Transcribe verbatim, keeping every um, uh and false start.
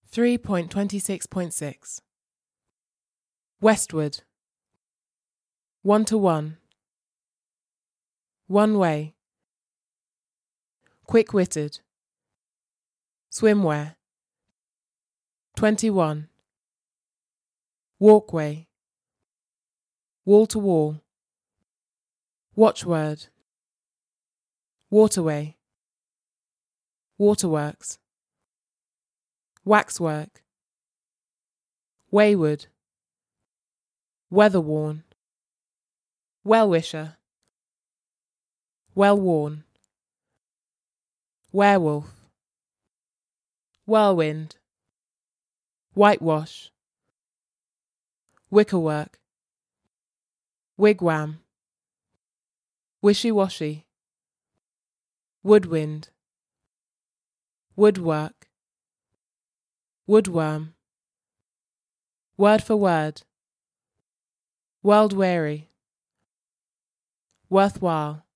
three point twenty-six point six. Westward. One to one. One way. Quick-witted. Swimwear. Twenty-one. Walkway. Wall-to-wall. Watchword. Waterway. Waterworks. Waxwork. Wayward. Weather-worn. Well-wisher. Well-worn. Werewolf. Whirlwind. Whitewash. Wickerwork. Wigwam. Wishy-washy. Woodwind. Woodwork. Woodworm. Word for word. World-weary. Worthwhile.